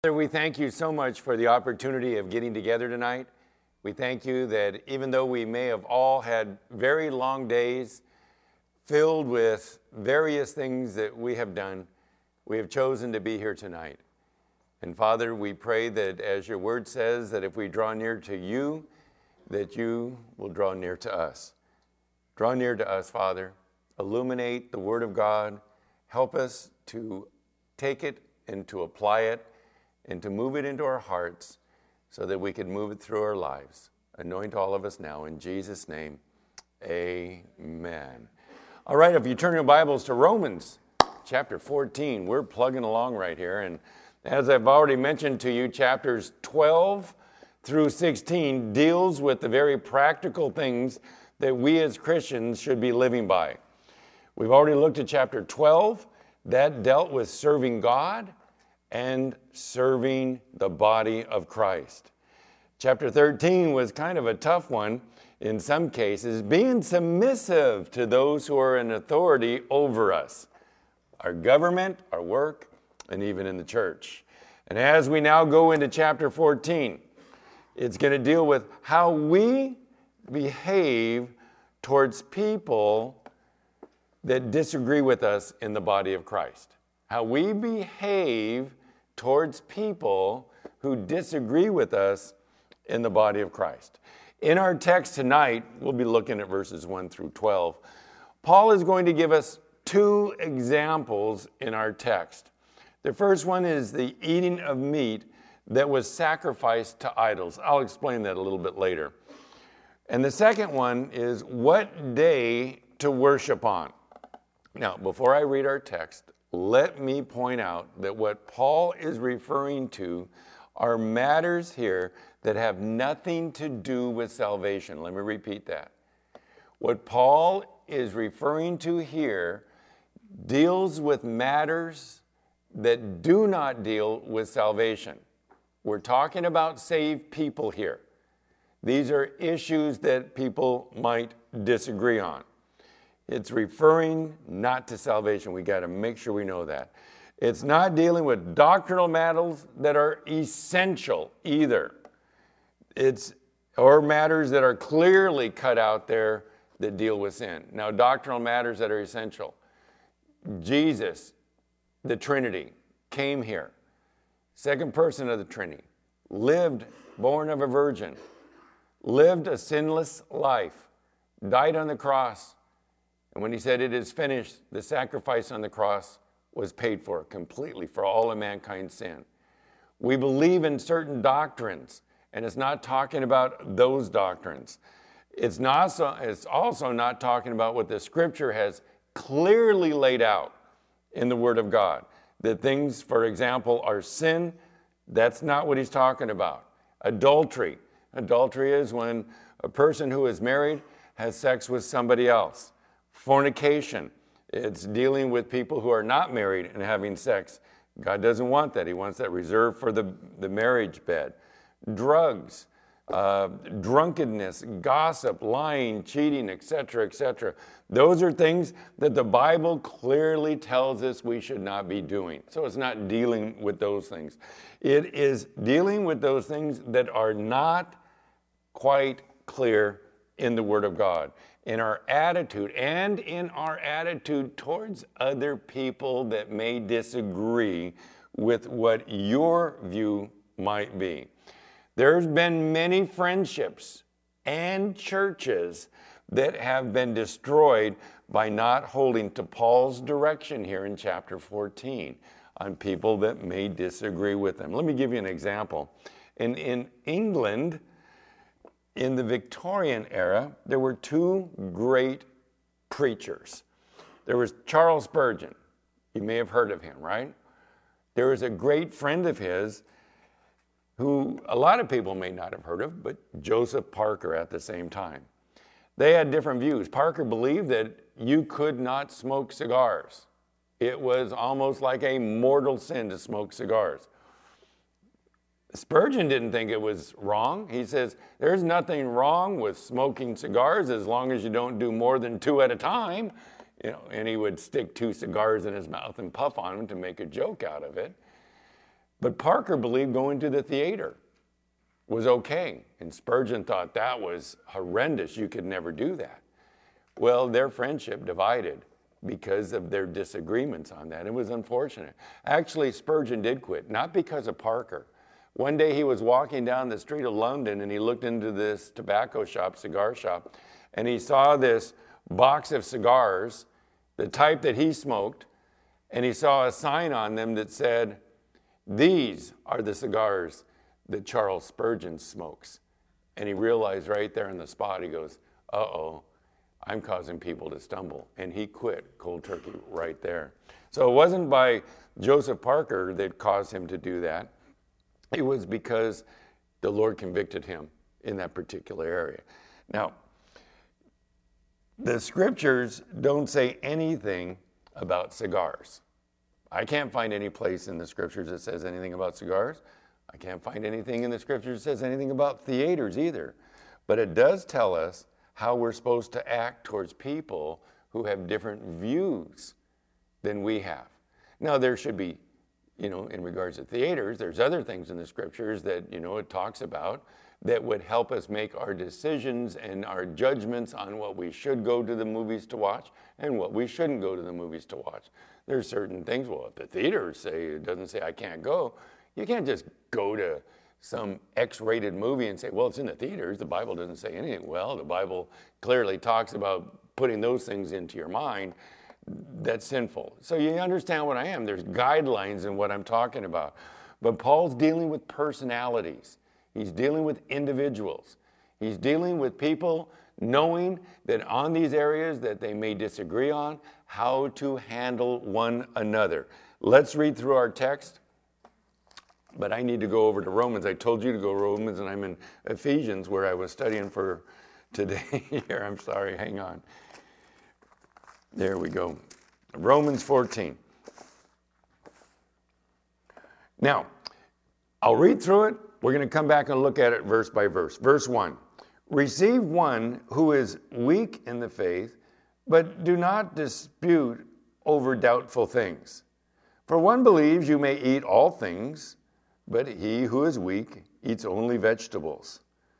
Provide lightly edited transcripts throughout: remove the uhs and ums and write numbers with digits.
Father, we thank you so much for the opportunity of getting together tonight. We thank you that even though we may have all had very long days filled with various things that we have done, we have chosen to be here tonight. And Father, we pray that as your word says, that if we draw near to you, that you will draw near to us. Draw near to us, Father. Illuminate the word of God. Help us to take it and to apply it and to move it into our hearts so that we can move it through our lives. Anoint all of us now in Jesus' name. Amen. All right, if you turn your Bibles to Romans chapter 14, we're plugging along right here. And as I've already mentioned to you, chapters 12 through 16 deals with the very practical things that we as Christians should be living by. We've already looked at chapter 12. That dealt with serving God and serving the body of Christ. Chapter 13 was kind of a tough one in some cases, being submissive to those who are in authority over us, our government, our work, and even in the church. And as we now go into chapter 14, it's going to deal with how we behave towards people that disagree with us in the body of Christ. How we behave towards people who disagree with us in the body of Christ. In our text tonight, we'll be looking at verses 1 through 12. Paul is going to give us two examples in our text. The first one is the eating of meat that was sacrificed to idols. I'll explain that a little bit later. And the second one is what day to worship on. Now, before I read our text, let me point out that what Paul is referring to are matters here that have nothing to do with salvation. Let me repeat that. What Paul is referring to here deals with matters that do not deal with salvation. We're talking about saved people here. These are issues that people might disagree on. It's referring not to salvation. We got to make sure we know that. It's not dealing with doctrinal matters that are essential either. Or matters that are clearly cut out there that deal with sin. Now, doctrinal matters that are essential. Jesus, the Trinity, came here. Second person of the Trinity. Lived, born of a virgin. Lived a sinless life. Died on the cross. And when he said it is finished, the sacrifice on the cross was paid for completely for all of mankind's sin. We believe in certain doctrines, and it's not talking about those doctrines. It's also not talking about what the Scripture has clearly laid out in the Word of God. That things, for example, are sin. That's not what he's talking about. Adultery. Adultery is when a person who is married has sex with somebody else. Fornication. It's dealing with people who are not married and having sex. God doesn't want that. He wants that reserved for the marriage bed. Drugs, drunkenness, gossip, lying, cheating, etc., etc. Those are things that the Bible clearly tells us we should not be doing. So it's not dealing with those things. It is dealing with those things that are not quite clear in the Word of God. In our attitude and in our attitude towards other people that may disagree with what your view might be. There's been many friendships and churches that have been destroyed by not holding to Paul's direction here in chapter 14 on people that may disagree with them. Let me give you an example. In England, in the Victorian era, there were two great preachers. There was Charles Spurgeon. You may have heard of him, right? There was a great friend of his who a lot of people may not have heard of, but Joseph Parker at the same time. They had different views. Parker believed that you could not smoke cigars. It was almost like a mortal sin to smoke cigars. Spurgeon didn't think it was wrong. He says, there's nothing wrong with smoking cigars as long as you don't do more than two at a time. And he would stick two cigars in his mouth and puff on them to make a joke out of it. But Parker believed going to the theater was okay. And Spurgeon thought that was horrendous. You could never do that. Well, their friendship divided because of their disagreements on that. It was unfortunate. Actually, Spurgeon did quit, not because of Parker. One day he was walking down the street of London and he looked into this tobacco shop, cigar shop, and he saw this box of cigars, the type that he smoked, and he saw a sign on them that said, "These are the cigars that Charles Spurgeon smokes." And he realized right there on the spot, he goes, uh-oh, I'm causing people to stumble. And he quit cold turkey right there. So it wasn't by Joseph Parker that caused him to do that. It was because the Lord convicted him in that particular area. Now, the scriptures don't say anything about cigars. I can't find any place in the scriptures that says anything about cigars. I can't find anything in the scriptures that says anything about theaters either. But it does tell us how we're supposed to act towards people who have different views than we have. Now, there should be, in regards to theaters, there's other things in the scriptures that, it talks about that would help us make our decisions and our judgments on what we should go to the movies to watch and what we shouldn't go to the movies to watch. There's certain things, well, if the theaters it doesn't say I can't go, you can't just go to some X-rated movie and say, well, it's in the theaters. The Bible doesn't say anything. Well, the Bible clearly talks about putting those things into your mind. That's sinful. So you understand what I am. There's guidelines in what I'm talking about. But Paul's dealing with personalities. He's dealing with individuals. He's dealing with people knowing that on these areas that they may disagree on, how to handle one another. Let's read through our text. But I need to go over to Romans. I told you to go to Romans, and I'm in Ephesians where I was studying for today here. I'm sorry, hang on. There we go. Romans 14. Now, I'll read through it. We're going to come back and look at it verse by verse. Verse 1. Receive one who is weak in the faith, but do not dispute over doubtful things. For one believes you may eat all things, but he who is weak eats only vegetables.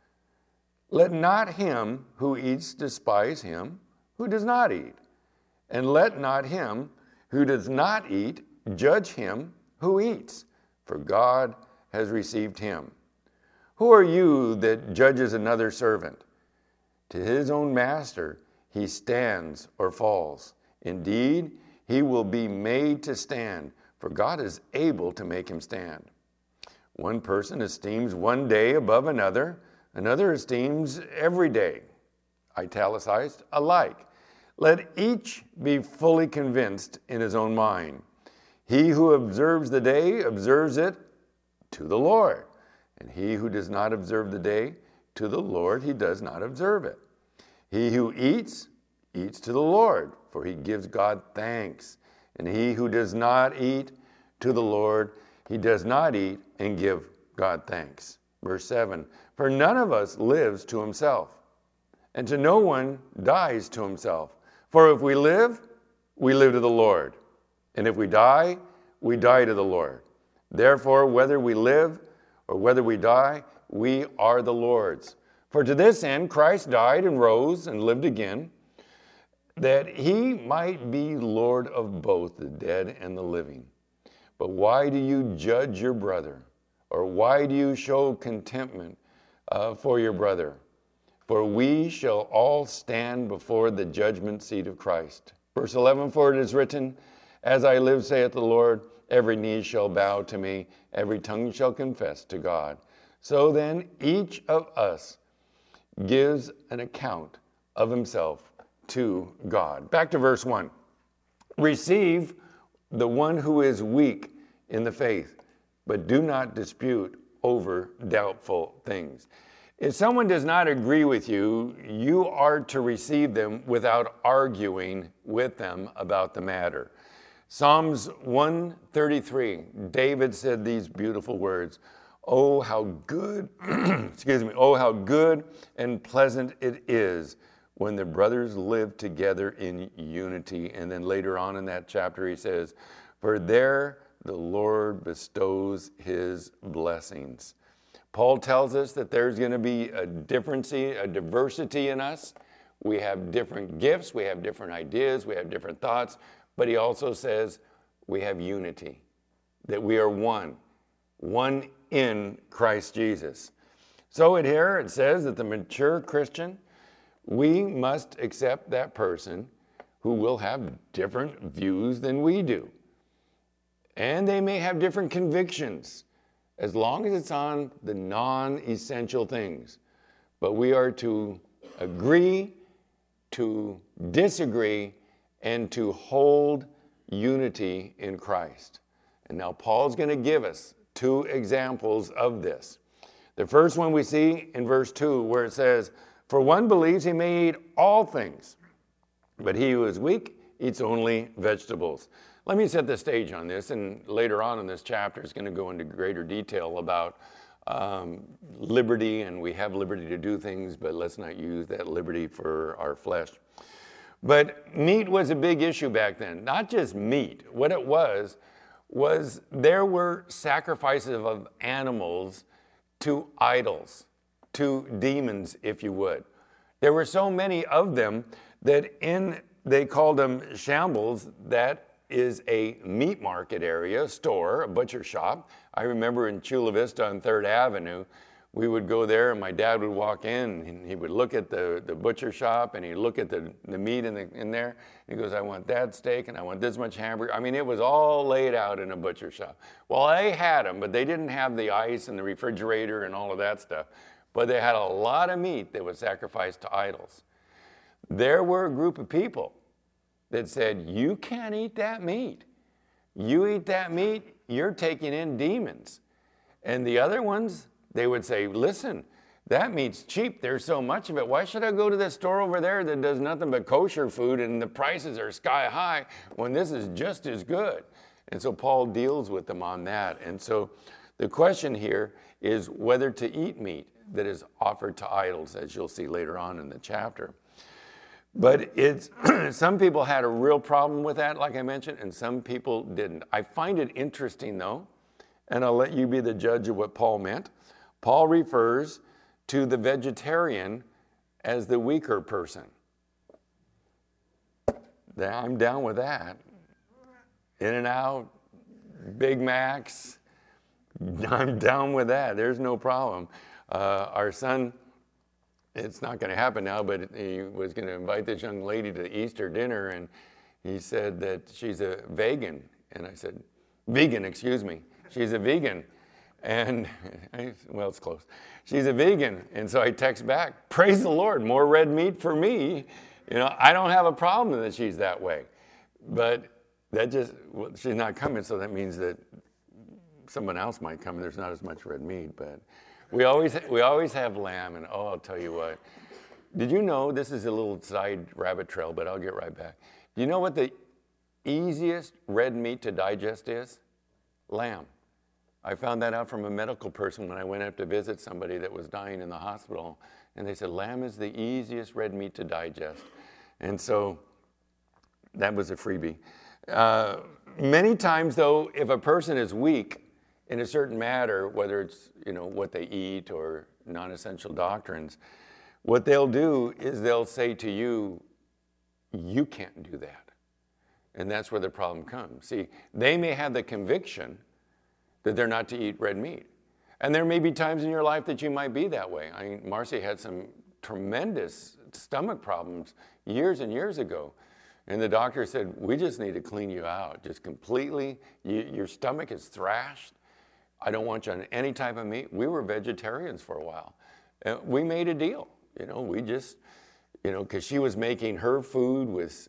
Let not him who eats despise him who does not eat, and let not him who does not eat judge him who eats, for God has received him. Who are you that judges another servant? To his own master he stands or falls. Indeed, he will be made to stand, for God is able to make him stand. One person esteems one day above another, another esteems every day, italicized, alike. Let each be fully convinced in his own mind. He who observes the day observes it to the Lord, and he who does not observe the day, to the Lord he does not observe it. He who eats, eats to the Lord, for he gives God thanks. And he who does not eat, to the Lord he does not eat and give God thanks. Verse 7, for none of us lives to himself, and to no one dies to himself. For if we live to the Lord. And if we die to the Lord. Therefore, whether we live or whether we die, we are the Lord's. For to this end Christ died and rose and lived again, that he might be Lord of both the dead and the living. But why do you judge your brother? Or why do you show contentment for your brother? For we shall all stand before the judgment seat of Christ. Verse 11, for it is written, as I live, saith the Lord, every knee shall bow to me, every tongue shall confess to God. So then each of us gives an account of himself to God. Back to verse 1. Receive the one who is weak in the faith, but do not dispute over doubtful things. If someone does not agree with you, you are to receive them without arguing with them about the matter. Psalms 133, David said these beautiful words, oh, how good, oh, how good and pleasant it is when the brothers live together in unity. And then later on in that chapter he says, for there the Lord bestows his blessings. Paul tells us that there's going to be a diversity in us. We have different gifts, we have different ideas, we have different thoughts, but he also says we have unity, that we are one in Christ Jesus. So here it says that the mature Christian, we must accept that person who will have different views than we do. And they may have different convictions, as long as it's on the non-essential things. But we are to agree, to disagree, and to hold unity in Christ. And now Paul's going to give us 2 examples of this. The first one we see in verse 2, where it says, "For one believes he may eat all things, but he who is weak eats only vegetables." Let me set the stage on this, and later on in this chapter is going to go into greater detail about liberty, and we have liberty to do things, but let's not use that liberty for our flesh. But meat was a big issue back then. Not just meat. What it was there were sacrifices of animals to idols, to demons, if you would. There were so many of them that they called them shambles. That is a meat market area, store, a butcher shop. I remember in Chula Vista on 3rd Avenue, we would go there and my dad would walk in and he would look at the butcher shop and he'd look at the meat in there. He goes, "I want that steak and I want this much hamburger." I mean, it was all laid out in a butcher shop. Well, they had them, but they didn't have the ice and the refrigerator and all of that stuff. But they had a lot of meat that was sacrificed to idols. There were a group of people that said, "You can't eat that meat. You eat that meat, you're taking in demons." And the other ones, they would say, "Listen, that meat's cheap. There's so much of it. Why should I go to this store over there that does nothing but kosher food and the prices are sky high when this is just as good?" And so Paul deals with them on that. And so the question here is whether to eat meat that is offered to idols, as you'll see later on in the chapter. But some people had a real problem with that, like I mentioned, and some people didn't. I find it interesting, though, and I'll let you be the judge of what Paul meant. Paul refers to the vegetarian as the weaker person. I'm down with that. In-N-Out, Big Macs, I'm down with that. There's no problem. Our son, it's not going to happen now, but he was going to invite this young lady to the Easter dinner, and he said that she's a vegan. And I said, vegan, excuse me. She's a vegan. And, well, it's close. She's a vegan. And so I text back, "Praise the Lord, more red meat for me." I don't have a problem that she's that way. But she's not coming, so that means that someone else might come and there's not as much red meat. But we always have lamb, and I'll tell you what. Did you know, this is a little side rabbit trail, but I'll get right back. Do you know what the easiest red meat to digest is? Lamb. I found that out from a medical person when I went up to visit somebody that was dying in the hospital, and they said lamb is the easiest red meat to digest. And so that was a freebie. Many times, though, if a person is weak in a certain matter, whether it's what they eat or non-essential doctrines, what they'll do is they'll say to you, "You can't do that." And that's where the problem comes. See, they may have the conviction that they're not to eat red meat. And there may be times in your life that you might be that way. I mean, Marcy had some tremendous stomach problems years and years ago. And the doctor said, "We just need to clean you out, just completely. Your stomach is thrashed. I don't want you on any type of meat." We were vegetarians for a while. We made a deal. We just, because she was making her food with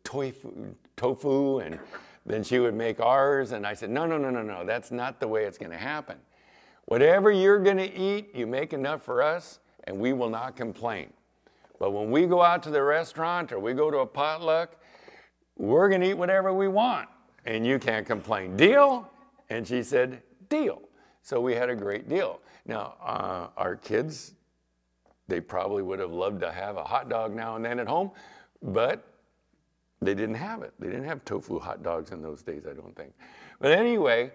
tofu, and then she would make ours. And I said, no, that's not the way it's going to happen. Whatever you're going to eat, you make enough for us, and we will not complain. But when we go out to the restaurant or we go to a potluck, we're going to eat whatever we want, and you can't complain. Deal? And she said, deal. So we had a great deal. Now, our kids, they probably would have loved to have a hot dog now and then at home, but they didn't have it. They didn't have tofu hot dogs in those days, I don't think. But anyway,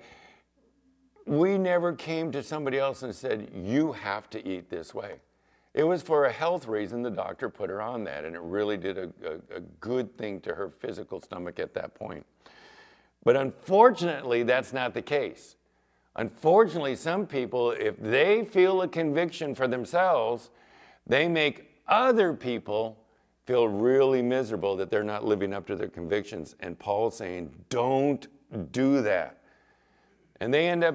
we never came to somebody else and said, you have to eat this way. It was for a health reason the doctor put her on that, and it really did a good thing to her physical stomach at that point. But unfortunately, that's not the case. Unfortunately, some people, if they feel a conviction for themselves, they make other people feel really miserable that they're not living up to their convictions. And Paul's saying, don't do that. And they end up,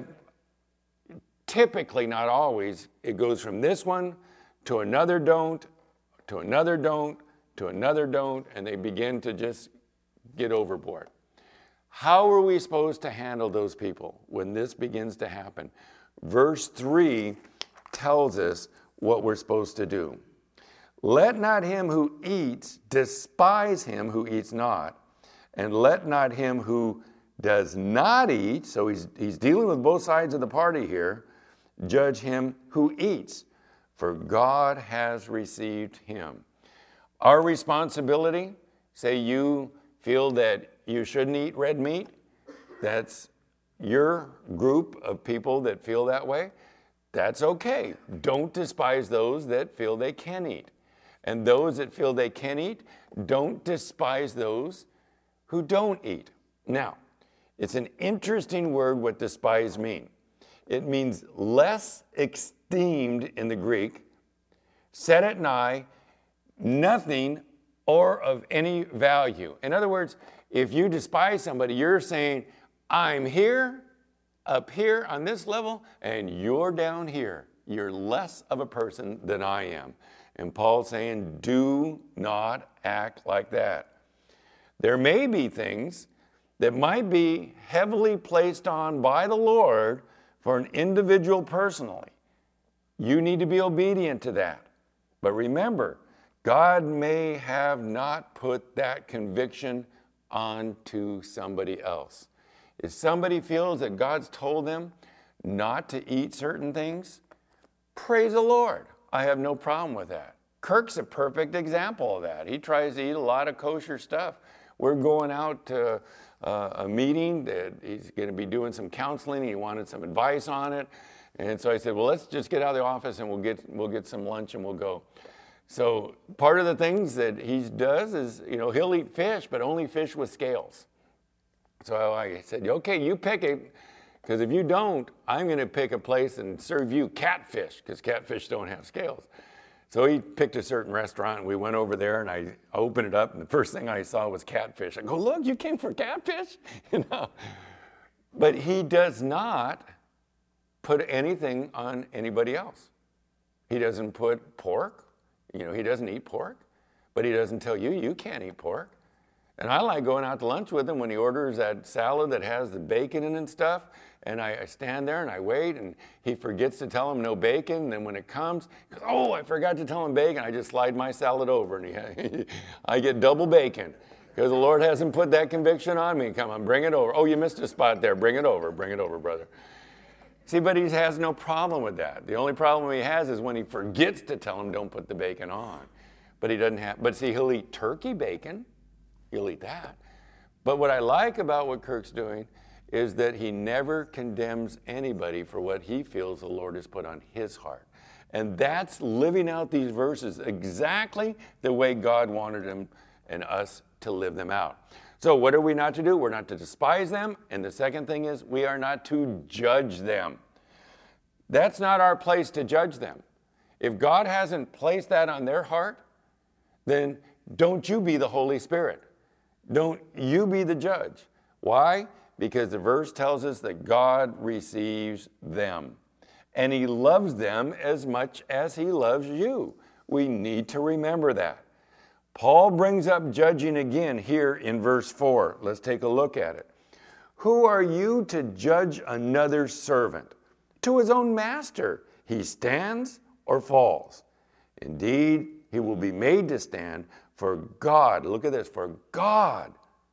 typically, not always, it goes from this one to another don't, to another don't, to another don't, and they begin to just get overboard. How are we supposed to handle those people when this begins to happen? Verse 3 tells us what we're supposed to do. Let not him who eats despise him who eats not, and let not him who does not eat, so he's dealing with both sides of the party here, judge him who eats, for God has received him. Our responsibility, say you feel that you shouldn't eat red meat, that's your group of people that feel that way, that's okay. Don't despise those that feel they can eat. And those that feel they can eat, don't despise those who don't eat. Now, it's an interesting word what despise mean. It means less esteemed in the Greek, set at nigh, nothing or of any value. In other words, if you despise somebody, you're saying, I'm here, up here on this level, and you're down here. You're less of a person than I am. And Paul's saying, do not act like that. There may be things that might be heavily placed on by the Lord for an individual personally. You need to be obedient to that. But remember, God may have not put that conviction onto somebody else. If somebody feels that God's told them not to eat certain things, praise the Lord. I have no problem with that. Kirk's a perfect example of that. He tries to eat a lot of kosher stuff. We're going out to a meeting that he's going to be doing some counseling. He wanted some advice on it. And so I said, well, let's just get out of the office and we'll get some lunch and we'll go. So part of the things that he does is, he'll eat fish, but only fish with scales. So I said, okay, you pick it, because if you don't, I'm going to pick a place and serve you catfish, because catfish don't have scales. So he picked a certain restaurant, and we went over there, and I opened it up, and the first thing I saw was catfish. I go, look, you came for catfish? But he does not put anything on anybody else. He doesn't put pork. He doesn't eat pork, but he doesn't tell you, you can't eat pork. And I like going out to lunch with him when he orders that salad that has the bacon in it and stuff. And I stand there and I wait, and he forgets to tell him no bacon. And then when it comes, he goes, oh, I forgot to tell him bacon. I just slide my salad over, and I get double bacon because the Lord hasn't put that conviction on me. Come on, bring it over. Oh, you missed a spot there. Bring it over, brother. See, but he has no problem with that. The only problem he has is when he forgets to tell him don't put the bacon on. But he doesn't have, but see, he'll eat turkey bacon. He'll eat that. But what I like about what Kirk's doing is that he never condemns anybody for what he feels the Lord has put on his heart. And that's living out these verses exactly the way God wanted him and us to live them out. So what are we not to do? We're not to despise them. And the second thing is we are not to judge them. That's not our place to judge them. If God hasn't placed that on their heart, then don't you be the Holy Spirit. Don't you be the judge. Why? Because the verse tells us that God receives them. And he loves them as much as he loves you. We need to remember that. Paul brings up judging again here in verse 4. Let's take a look at it. Who are you to judge another servant? To his own master he stands or falls. Indeed, he will be made to stand, for God, look at this, for God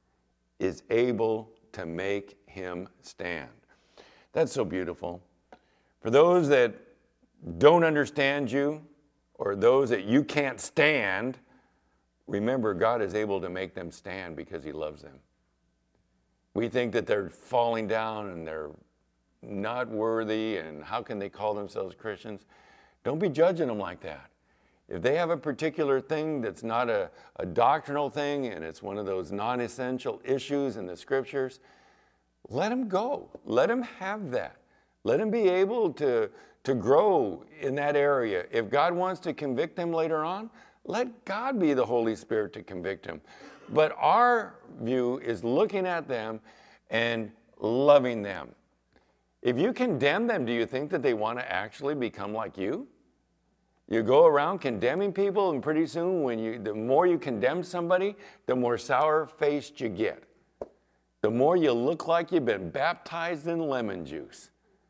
is able to make him stand. That's so beautiful. For those that don't understand you, or those that you can't stand, remember, God is able to make them stand because he loves them. We think that they're falling down and they're not worthy, and how can they call themselves Christians? Don't be judging them like that. If they have a particular thing that's not a doctrinal thing and it's one of those non-essential issues in the scriptures, let them go. Let them have that. Let them be able to grow in that area. If God wants to convict them later on, let God be the Holy Spirit to convict them. But our view is looking at them and loving them. If you condemn them, do you think that they want to actually become like you? You go around condemning people, and pretty soon, the more you condemn somebody, the more sour-faced you get. The more you look like you've been baptized in lemon juice.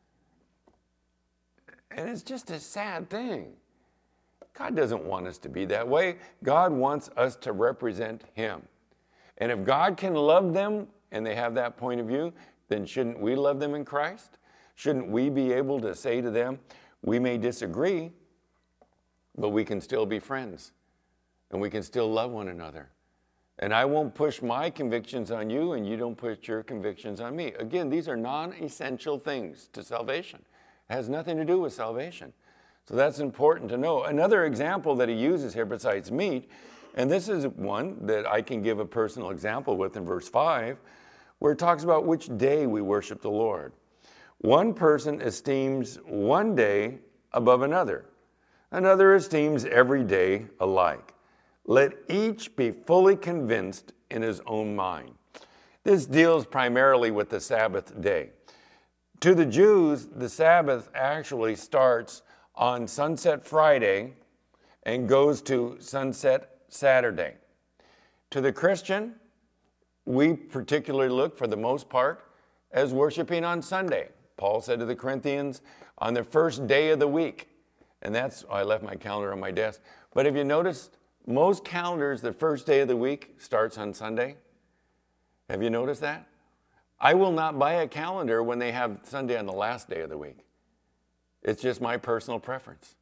And it's just a sad thing. God doesn't want us to be that way. God wants us to represent Him. And if God can love them and they have that point of view, then shouldn't we love them in Christ? Shouldn't we be able to say to them, we may disagree, but we can still be friends and we can still love one another. And I won't push my convictions on you and you don't push your convictions on me. Again, these are non-essential things to salvation. It has nothing to do with salvation. So that's important to know. Another example that he uses here besides meat, and this is one that I can give a personal example with in verse 5, where it talks about which day we worship the Lord. One person esteems one day above another. Another esteems every day alike. Let each be fully convinced in his own mind. This deals primarily with the Sabbath day. To the Jews, the Sabbath actually starts on Sunset Friday and goes to Sunset Saturday. To the Christian, we particularly look, for the most part, as worshiping on Sunday. Paul said to the Corinthians, on the first day of the week. And I left my calendar on my desk. But have you noticed, most calendars, the first day of the week starts on Sunday? Have you noticed that? I will not buy a calendar when they have Sunday on the last day of the week. It's just my personal preference.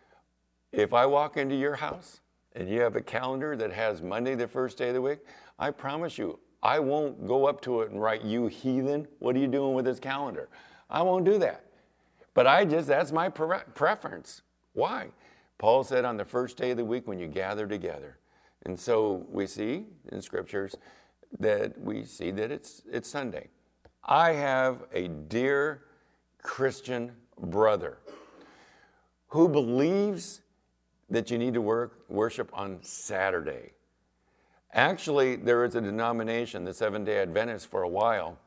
If I walk into your house and you have a calendar that has Monday, the first day of the week, I promise you, I won't go up to it and write, you heathen, what are you doing with this calendar? I won't do that. But that's my preference. Why? Paul said on the first day of the week when you gather together. And so we see in scriptures that it's Sunday. I have a dear Christian brother who believes that you need to worship on Saturday. Actually, there is a denomination, the Seventh-day Adventists, for a while.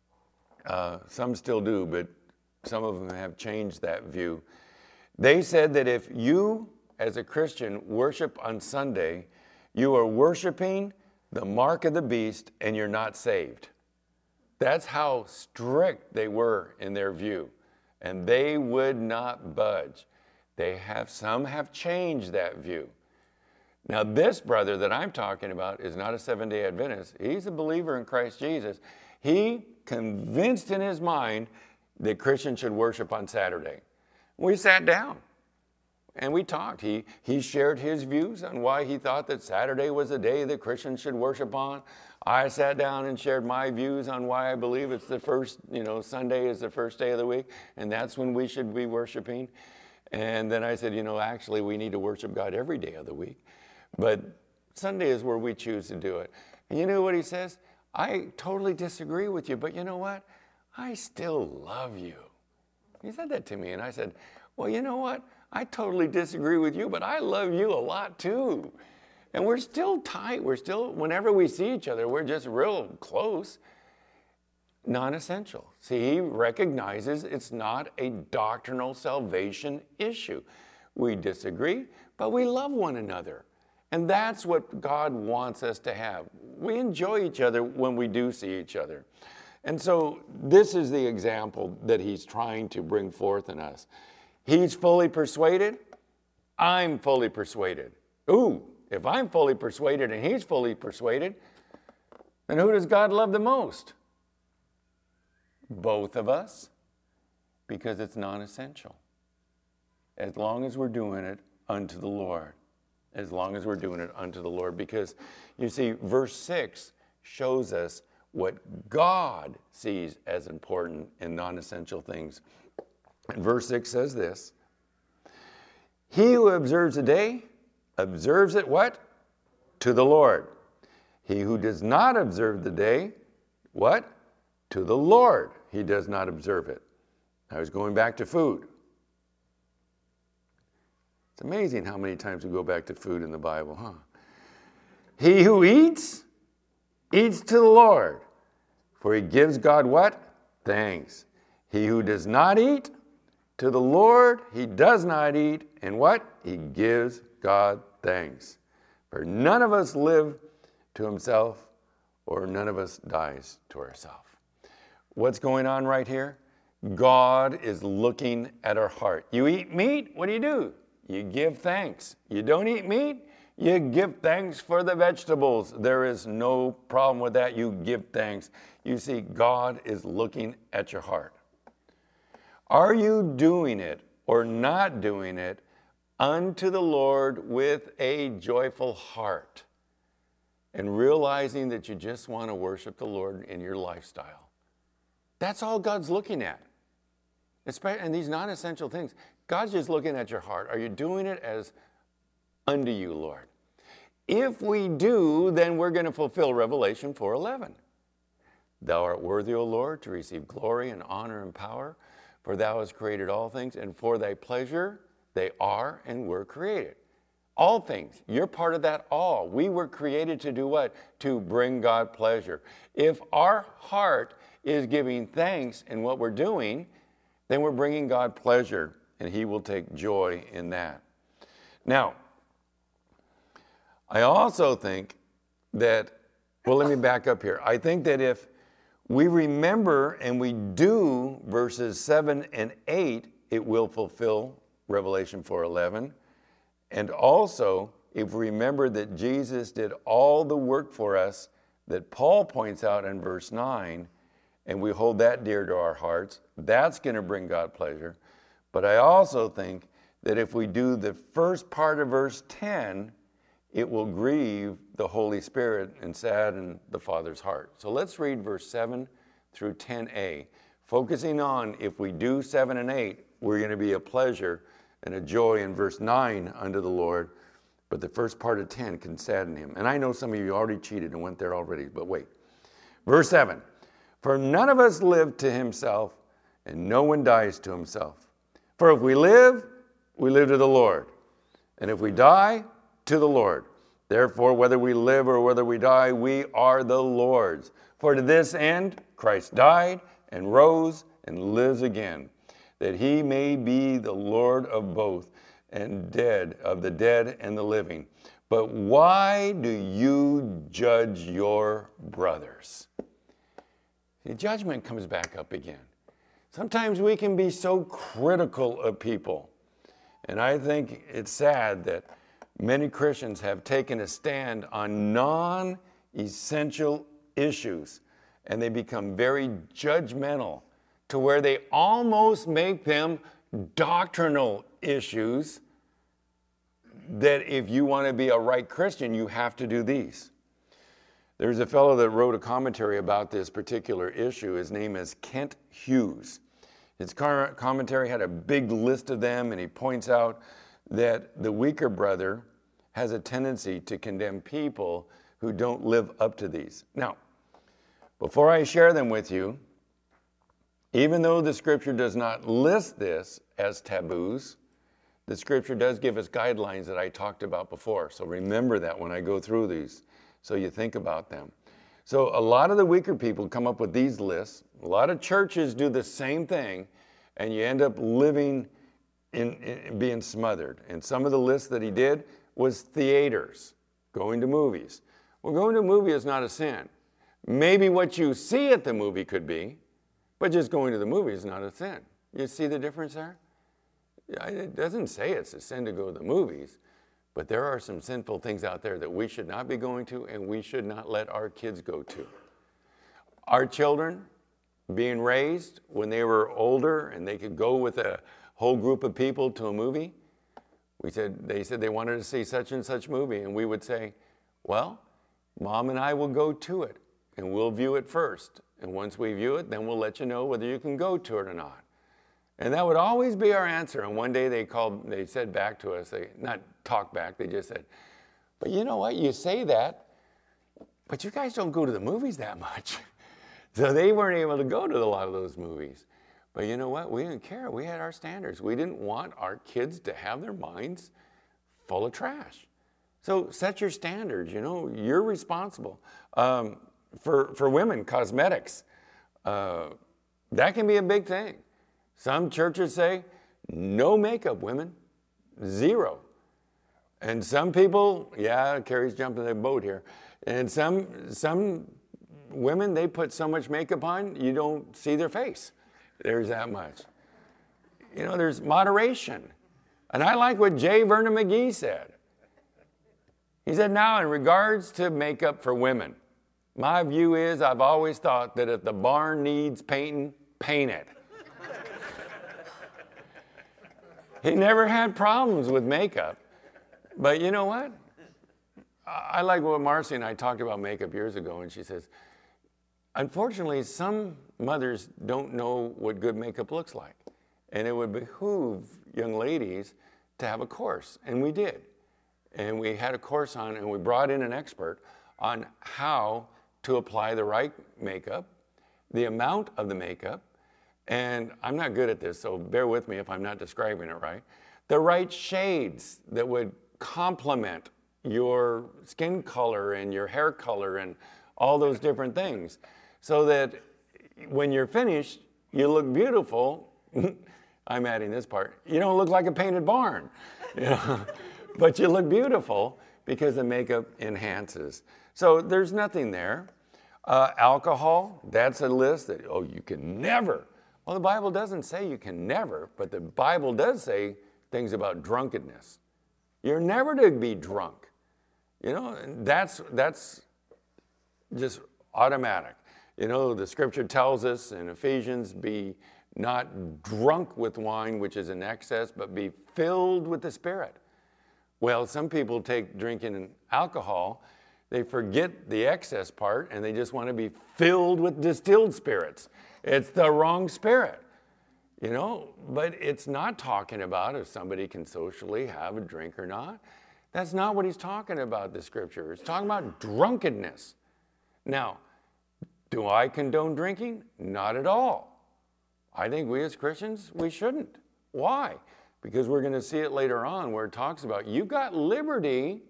Some still do, but some of them have changed that view. They said that if you, as a Christian, worship on Sunday, you are worshiping the mark of the beast and you're not saved. That's how strict they were in their view. And they would not budge. Some have changed that view. Now, this brother that I'm talking about is not a Seventh-day Adventist. He's a believer in Christ Jesus. He convinced in his mind that Christians should worship on Saturday. We sat down and we talked. He shared his views on why he thought that Saturday was a day that Christians should worship on. I sat down and shared my views on why I believe it's the first, Sunday is the first day of the week, and that's when we should be worshiping. And then I said, actually we need to worship God every day of the week. But Sunday is where we choose to do it. And you know what he says? I totally disagree with you, but you know what? I still love you. He said that to me, and I said, well, you know what? I totally disagree with you, but I love you a lot too. And we're still tight. Whenever we see each other, we're just real close. Non-essential. See, he recognizes it's not a doctrinal salvation issue. We disagree, but we love one another. And that's what God wants us to have. We enjoy each other when we do see each other. And so this is the example that he's trying to bring forth in us. He's fully persuaded. I'm fully persuaded. Ooh, if I'm fully persuaded and he's fully persuaded, then who does God love the most? Both of us, because it's non-essential. As long as we're doing it unto the Lord. As long as we're doing it unto the Lord. Because, you see, verse 6 shows us what God sees as important and non-essential things. And verse 6 says this, he who observes the day, observes it what? To the Lord. He who does not observe the day, what? To the Lord he does not observe it. I was going back to food. It's amazing how many times we go back to food in the Bible, huh? He who eats, eats to the Lord, for he gives God what? Thanks. He who does not eat, to the Lord he does not eat, and what? He gives God thanks. For none of us live to himself, or none of us dies to ourselves. What's going on right here? God is looking at our heart. You eat meat, what do? You give thanks. You don't eat meat, you give thanks for the vegetables. There is no problem with that. You give thanks. You see, God is looking at your heart. Are you doing it or not doing it unto the Lord with a joyful heart and realizing that you just want to worship the Lord in your lifestyle? That's all God's looking at. And these non-essential things, God's just looking at your heart. Are you doing it as unto you, Lord? If we do, then we're going to fulfill Revelation 4:11. Thou art worthy, O Lord, to receive glory and honor and power, for thou hast created all things, and for thy pleasure they are and were created. All things. You're part of that all. We were created to do what? To bring God pleasure. If our heart is giving thanks in what we're doing, then we're bringing God pleasure, and he will take joy in that. Now, I also think that, well, let me back up here. I think that if we remember and we do verses 7 and 8, it will fulfill Revelation 4:11. And also, if we remember that Jesus did all the work for us that Paul points out in verse 9, and we hold that dear to our hearts, that's going to bring God pleasure. But I also think that if we do the first part of verse 10, it will grieve the Holy Spirit and sadden the Father's heart. So let's read verse 7 through 10a. Focusing on if we do 7 and 8, we're going to be a pleasure and a joy in verse 9 unto the Lord. But the first part of 10 can sadden him. And I know some of you already cheated and went there already, but wait. Verse 7. For none of us live to himself, and no one dies to himself. For if we live to the Lord. And if we die, to the Lord. Therefore, whether we live or whether we die, we are the Lord's. For to this end, Christ died and rose and lives again, that he may be the Lord of both, and of the dead and the living. But why do you judge your brothers? The judgment comes back up again. Sometimes we can be so critical of people. And I think it's sad that many Christians have taken a stand on non-essential issues, and they become very judgmental to where they almost make them doctrinal issues that if you want to be a right Christian, you have to do these. There's a fellow that wrote a commentary about this particular issue. His name is Kent Hughes. His commentary had a big list of them, and he points out that the weaker brother has a tendency to condemn people who don't live up to these. Now, before I share them with you, even though the scripture does not list this as taboos, the scripture does give us guidelines that I talked about before. So remember that when I go through these, so you think about them. So a lot of the weaker people come up with these lists. A lot of churches do the same thing, and you end up living in being smothered. And some of the lists that he did was theaters, going to movies. Well, going to a movie is not a sin. Maybe what you see at the movie could be, but just going to the movie is not a sin. You see the difference there? It doesn't say it's a sin to go to the movies, but there are some sinful things out there that we should not be going to, and we should not let our kids go to. Our children being raised when they were older and they could go with a whole group of people to a movie, they said they wanted to see such and such movie, and we would say, well, Mom and I will go to it. and we'll view it first. And once we view it, then we'll let you know whether you can go to it or not. And that would always be our answer. And one day they said back to us, they not talk back, they just said, but you know what, you say that, but you guys don't go to the movies that much. So they weren't able to go to a lot of those movies. But you know what, we didn't care. We had our standards. We didn't want our kids to have their minds full of trash. So set your standards, you're responsible. For women, cosmetics, that can be a big thing. Some churches say, no makeup, women, 0. And some people, Carrie's jumping the boat here. And some women, they put so much makeup on, you don't see their face. There's that much. There's moderation. And I like what J. Vernon McGee said. He said, now in regards to makeup for women, my view is I've always thought that if the barn needs painting, paint it. He never had problems with makeup. But you know what? I like what Marcy and I talked about makeup years ago, and she says, unfortunately, some mothers don't know what good makeup looks like. And it would behoove young ladies to have a course, and we did. And we had a course on, and we brought in an expert on how to apply the right makeup, the amount of the makeup, and I'm not good at this, so bear with me if I'm not describing it right, the right shades that would complement your skin color and your hair color and all those different things, so that when you're finished, you look beautiful. I'm adding this part. You don't look like a painted barn, but you look beautiful because the makeup enhances. So there's nothing there. Alcohol, that's a list that, you can never. Well, the Bible doesn't say you can never, but the Bible does say things about drunkenness. You're never to be drunk. That's just automatic. The scripture tells us in Ephesians, be not drunk with wine, which is in excess, but be filled with the Spirit. Well, some people take drinking alcohol, they forget the excess part, and they just want to be filled with distilled spirits. It's the wrong spirit, but it's not talking about if somebody can socially have a drink or not. That's not what he's talking about, the scripture. It's talking about drunkenness. Now, do I condone drinking? Not at all. I think we as Christians, we shouldn't. Why? Because we're going to see it later on where it talks about you've got liberty,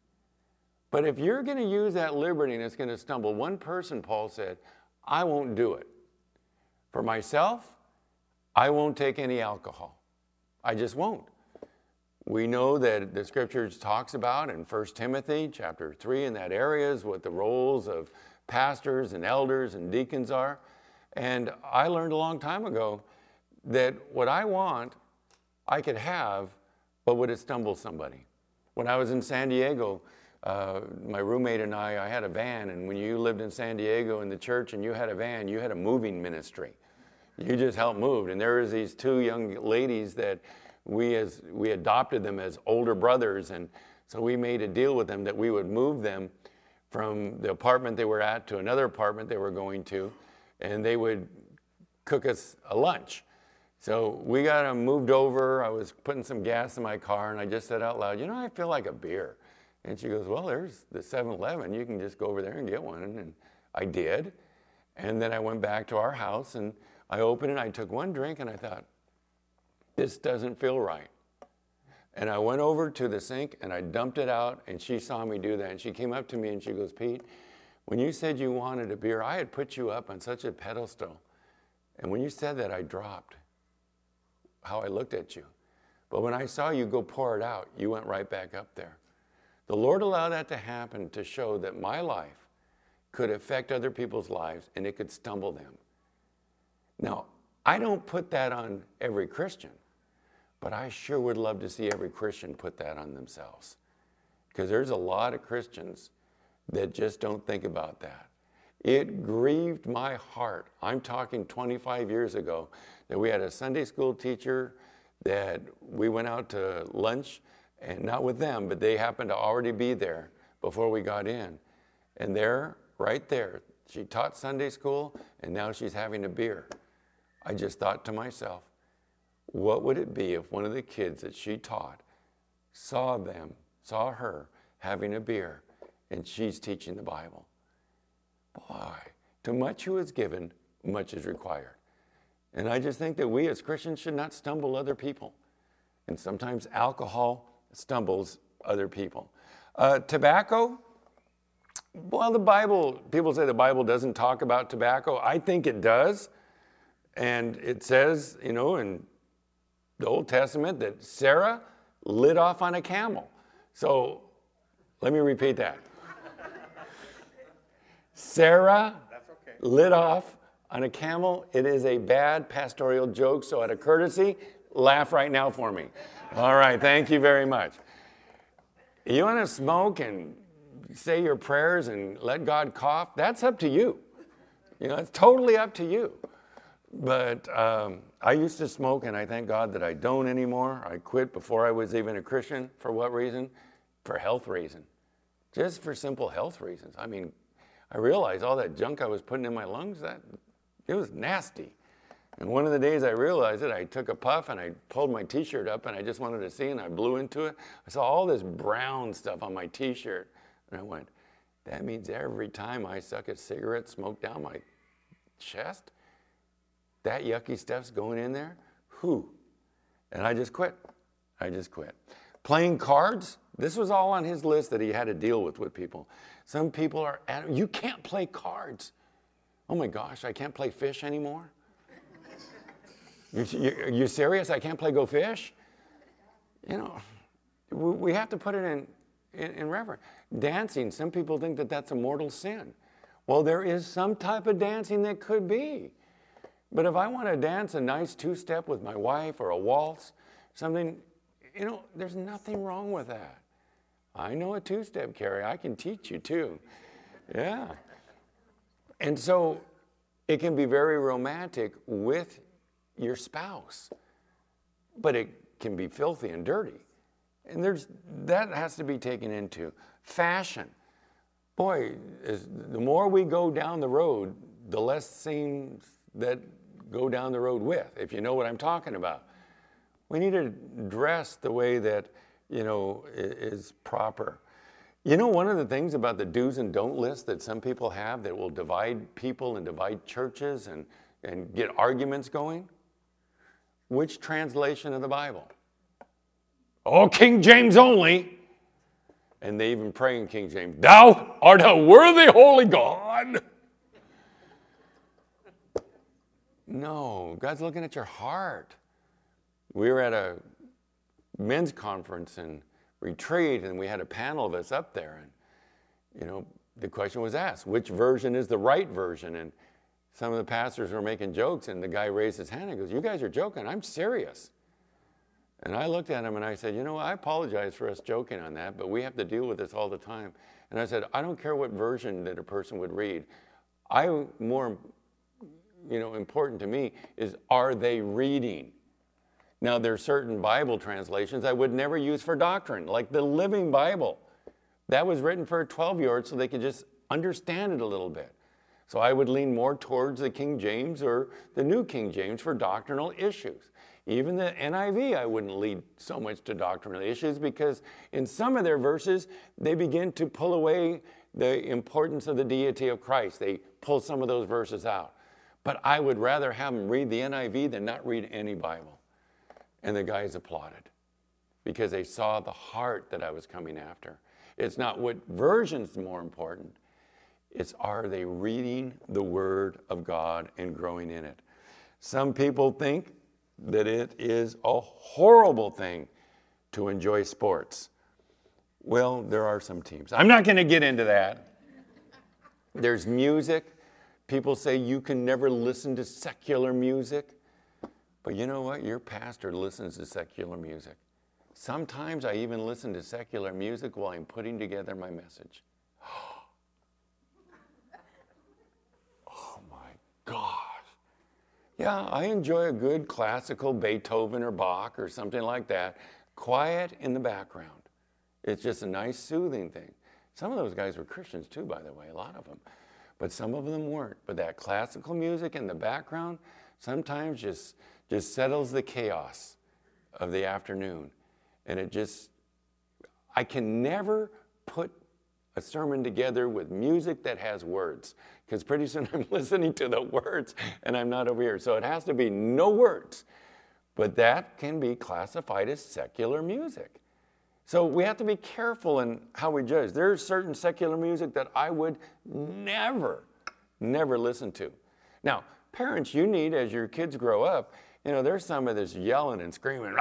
but if you're going to use that liberty and it's going to stumble one person, Paul said, I won't do it. For myself, I won't take any alcohol. I just won't. We know that the scriptures talks about in 1 Timothy chapter 3 in that area is what the roles of pastors and elders and deacons are. And I learned a long time ago that what I want, I could have, but would it stumble somebody? When I was in San Diego, my roommate and I had a van, and when you lived in San Diego in the church and you had a van, you had a moving ministry. You just helped move. And there was these 2 young ladies that we adopted them as older brothers, and so we made a deal with them that we would move them from the apartment they were at to another apartment they were going to, and they would cook us a lunch. So we got them moved over. I was putting some gas in my car, and I just said out loud, I feel like a beer. And she goes, well, there's the 7-Eleven. You can just go over there and get one. And I did. And then I went back to our house, and I opened it. I took one drink, and I thought, this doesn't feel right. And I went over to the sink, and I dumped it out, and she saw me do that. And she came up to me, and she goes, Pete, when you said you wanted a beer, I had put you up on such a pedestal. And when you said that, I dropped how I looked at you. But when I saw you go pour it out, you went right back up there. The Lord allowed that to happen to show that my life could affect other people's lives and it could stumble them. Now, I don't put that on every Christian, but I sure would love to see every Christian put that on themselves. Because there's a lot of Christians that just don't think about that. It grieved my heart. I'm talking 25 years ago that we had a Sunday school teacher that we went out to lunch, and not with them, but they happened to already be there before we got in. And there, right there, She taught Sunday school, and now she's having a beer. I just thought to myself, what would it be if one of the kids that she taught saw her having a beer, and she's teaching the Bible? Boy, to much who is given, much is required. And I just think that we as Christians should not stumble other people. And sometimes alcohol stumbles other people. Tobacco, well, people say the Bible doesn't talk about tobacco. I think it does. And it says, in the Old Testament that Sarah lit off on a camel. So let me repeat that. Sarah lit off on a camel. It is a bad pastoral joke, so out of courtesy, laugh right now for me. All right, thank you very much. You want to smoke and say your prayers and let God cough? That's up to you. It's totally up to you. But I used to smoke, and I thank God that I don't anymore. I quit before I was even a Christian. For what reason? For health reason. Just for simple health reasons. I mean, I realized all that junk I was putting in my lungs, it was nasty. And one of the days I realized it, I took a puff and I pulled my t-shirt up and I just wanted to see, and I blew into it. I saw all this brown stuff on my t-shirt. And I went, that means every time I suck a cigarette smoke down my chest, that yucky stuff's going in there? And I just quit. Playing cards, this was all on his list that he had to deal with people. Some people are, you can't play cards. Oh my gosh, I can't play fish anymore? You serious? I can't play Go Fish? We have to put it in reverence. Dancing, some people think that that's a mortal sin. Well, there is some type of dancing that could be. But if I want to dance a nice two-step with my wife or a waltz, something, there's nothing wrong with that. I know a two-step, Carrie. I can teach you too. Yeah. And so it can be very romantic with your spouse, but it can be filthy and dirty. And that has to be taken into. Fashion. Boy, the more we go down the road, the less things that go down the road with, if you know what I'm talking about. We need to dress the way that, is proper. One of the things about the do's and don't list that some people have that will divide people and divide churches and get arguments going? Which translation of the Bible? Oh, King James only. And they even pray in King James. Thou art a worthy holy God. No, God's looking at your heart. We were at a men's conference and retreat, and we had a panel of us up there. And, the question was asked, which version is the right version? And some of the pastors were making jokes, and the guy raised his hand and goes, you guys are joking. I'm serious. And I looked at him and I said, I apologize for us joking on that, but we have to deal with this all the time. And I said, I don't care what version that a person would read. More important to me is, are they reading? Now, there are certain Bible translations I would never use for doctrine, like the Living Bible. That was written for a 12-year-old so they could just understand it a little bit. So I would lean more towards the King James or the New King James for doctrinal issues. Even the NIV, I wouldn't lead so much to doctrinal issues because in some of their verses, they begin to pull away the importance of the deity of Christ. They pull some of those verses out. But I would rather have them read the NIV than not read any Bible. And the guys applauded because they saw the heart that I was coming after. It's not what version's more important. It's, are they reading the Word of God and growing in it? Some people think that it is a horrible thing to enjoy sports. Well, there are some teams. I'm not going to get into that. There's music. People say you can never listen to secular music. But you know what? Your pastor listens to secular music. Sometimes I even listen to secular music while I'm putting together my message. Oh my gosh. Yeah, I enjoy a good classical Beethoven or Bach or something like that. Quiet in the background. It's just a nice soothing thing. Some of those guys were Christians too, by the way, a lot of them. but some of them weren't. But that classical music in the background sometimes just settles the chaos of the afternoon. And I can never put a sermon together with music that has words, because pretty soon I'm listening to the words and I'm not over here. So it has to be no words, but that can be classified as secular music. So we have to be careful in how we judge. There's certain secular music that I would never listen to. Now, parents, you need, as your kids grow up, there's some of this yelling and screaming.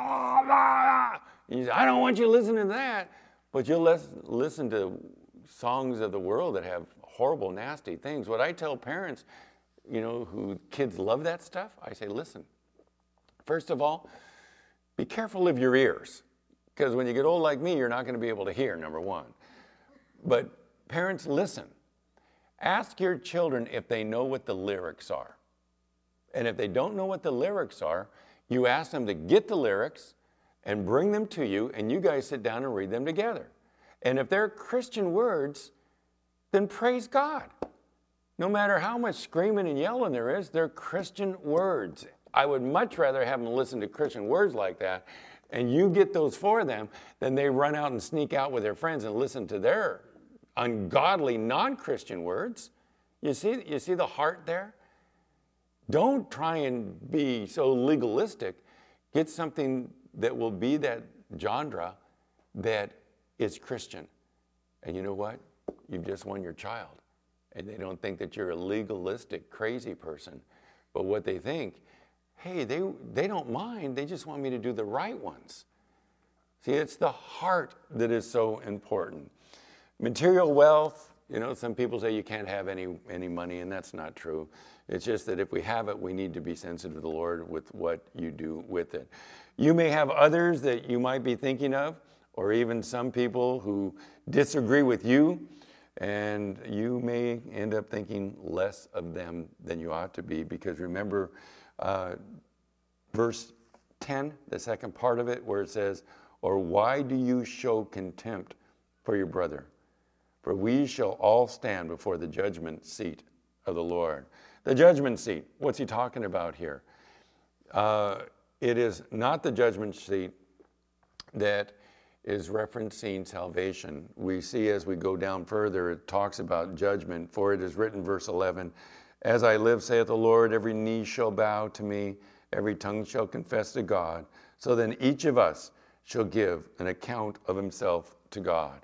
I don't want you listening to that. But you'll listen to songs of the world that have horrible, nasty things. What I tell parents, who kids love that stuff, I say, listen, first of all, be careful of your ears. Because when you get old like me, you're not going to be able to hear, number one. But parents, listen. Ask your children if they know what the lyrics are. And if they don't know what the lyrics are, you ask them to get the lyrics and bring them to you, and you guys sit down and read them together. And if they're Christian words, then praise God. No matter how much screaming and yelling there is, they're Christian words. I would much rather have them listen to Christian words like that, and you get those for them, than they run out and sneak out with their friends and listen to their ungodly, non-Christian words. You see the heart there? Don't try and be so legalistic. Get something that will be that genre that is Christian. And you know what? You've just won your child. And they don't think that you're a legalistic, crazy person. But what they think, hey, they don't mind. They just want me to do the right ones. See, it's the heart that is so important. Material wealth, some people say you can't have any money, and that's not true. It's just that if we have it, we need to be sensitive to the Lord with what you do with it. You may have others that you might be thinking of, or even some people who disagree with you, and you may end up thinking less of them than you ought to be, because remember verse 10, the second part of it, where it says, or why do you show contempt for your brother? For we shall all stand before the judgment seat of the Lord. The judgment seat, what's he talking about here? It is not the judgment seat that is referencing salvation. We see as we go down further, it talks about judgment. For it is written, verse 11, as I live, saith the Lord, every knee shall bow to me, every tongue shall confess to God. So then each of us shall give an account of himself to God.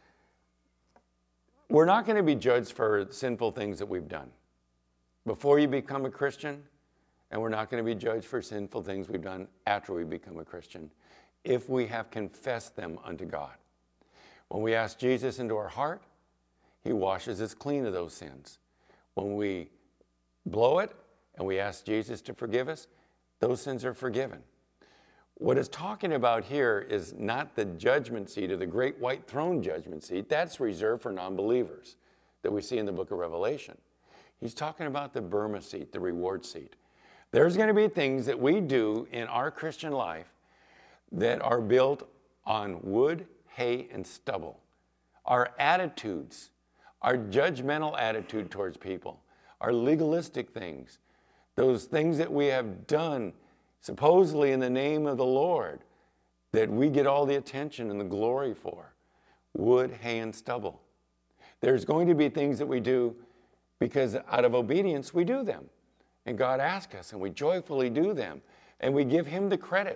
We're not going to be judged for sinful things that we've done before you become a Christian, and we're not going to be judged for sinful things we've done after we become a Christian, if we have confessed them unto God. When we ask Jesus into our heart, he washes us clean of those sins. When we blow it and we ask Jesus to forgive us, those sins are forgiven. What it's talking about here is not the judgment seat or the great white throne judgment seat. That's reserved for non-believers that we see in the book of Revelation. He's talking about the Bema seat, the reward seat. There's going to be things that we do in our Christian life that are built on wood, hay, and stubble. Our attitudes, our judgmental attitude towards people, our legalistic things, those things that we have done supposedly in the name of the Lord, that we get all the attention and the glory for. Wood, hay, and stubble. There's going to be things that we do because out of obedience we do them. And God asks us, and we joyfully do them. And we give him the credit.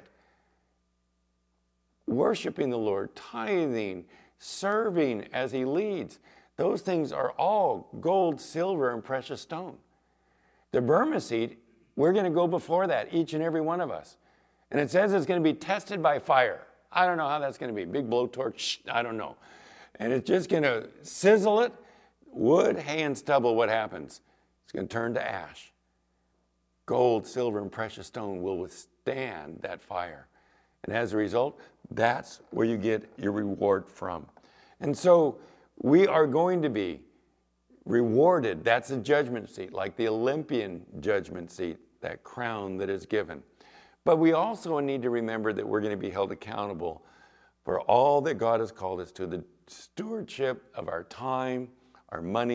Worshiping the Lord, tithing, serving as he leads. Those things are all gold, silver, and precious stone. The Bema seat, we're going to go before that, each and every one of us. And it says it's going to be tested by fire. I don't know how that's going to be. Big blowtorch, I don't know. And it's just going to sizzle it. Wood, hay, and stubble, what happens? It's going to turn to ash. Gold, silver, and precious stone will withstand that fire. And as a result, that's where you get your reward from. And so we are going to be rewarded. That's a judgment seat, like the Olympian judgment seat, that crown that is given. But we also need to remember that we're going to be held accountable for all that God has called us to, the stewardship of our time, our money,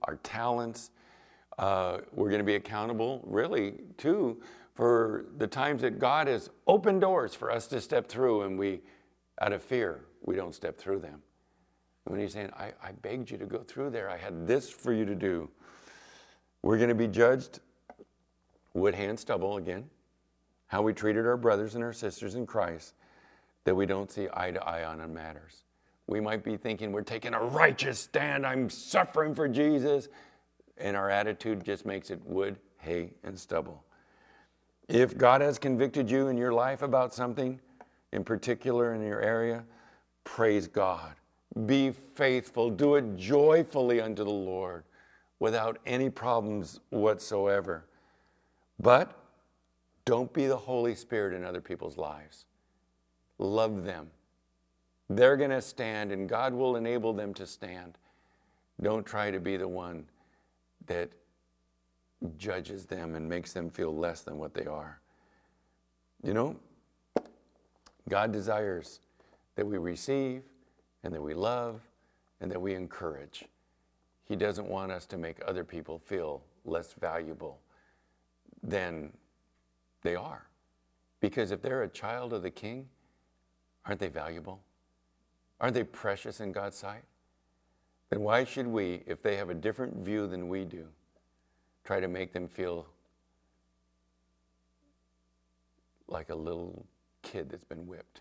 our talents. We're going to be accountable, really, too, for the times that God has opened doors for us to step through, and we, out of fear, we don't step through them. And when he's saying, I begged you to go through there, I had this for you to do. We're going to be judged wood, hand, stubble again, how we treated our brothers and our sisters in Christ, that we don't see eye to eye on matters. We might be thinking we're taking a righteous stand, I'm suffering for Jesus, and our attitude just makes it wood, hay, and stubble. If God has convicted you in your life about something, in particular in your area, praise God. Be faithful. Do it joyfully unto the Lord without any problems whatsoever. But don't be the Holy Spirit in other people's lives. Love them. They're going to stand, and God will enable them to stand. Don't try to be the one that judges them and makes them feel less than what they are. You know, God desires that we receive and that we love and that we encourage. He doesn't want us to make other people feel less valuable than they are. Because if they're a child of the King, aren't they valuable? Aren't they precious in God's sight? Then why should we, if they have a different view than we do, try to make them feel like a little kid that's been whipped,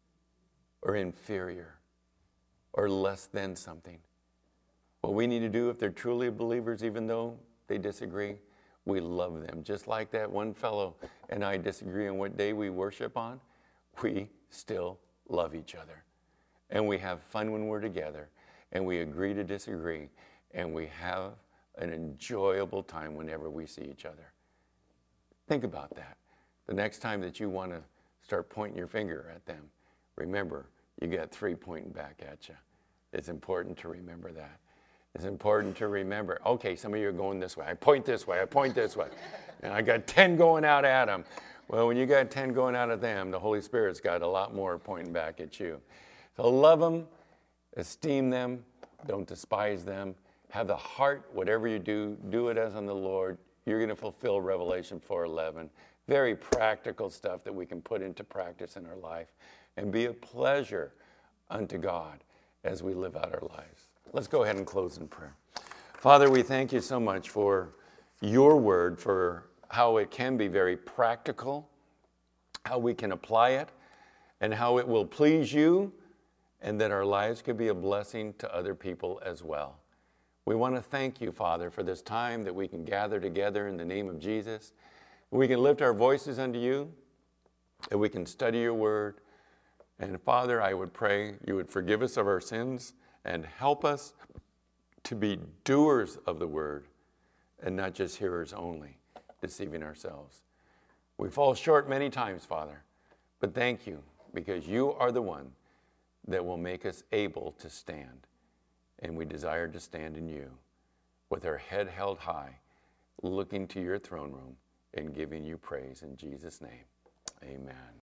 or inferior, or less than something? What we need to do, if they're truly believers, even though they disagree, we love them. Just like that one fellow and I disagree on what day we worship on, we still love each other. And we have fun when we're together, and we agree to disagree, and we have an enjoyable time whenever we see each other. Think about that. The next time that you want to start pointing your finger at them, remember, you got 3 pointing back at you. It's important to remember that. It's important to remember, okay, some of you are going this way. I point this way. I point this way. And I got 10 going out at them. Well, when you got 10 going out at them, the Holy Spirit's got a lot more pointing back at you. So love them, esteem them, don't despise them. Have the heart, whatever you do, do it as on the Lord. You're going to fulfill Revelation 4:11. Very practical stuff that we can put into practice in our life and be a pleasure unto God as we live out our lives. Let's go ahead and close in prayer. Father, we thank you so much for your word, for how it can be very practical, how we can apply it, and how it will please you, and that our lives could be a blessing to other people as well. We want to thank you, Father, for this time that we can gather together in the name of Jesus. We can lift our voices unto you, and we can study your word. And Father, I would pray you would forgive us of our sins and help us to be doers of the word and not just hearers only, deceiving ourselves. We fall short many times, Father, but thank you, because you are the one that will make us able to stand. And we desire to stand in you with our head held high, looking to your throne room and giving you praise in Jesus' name. Amen.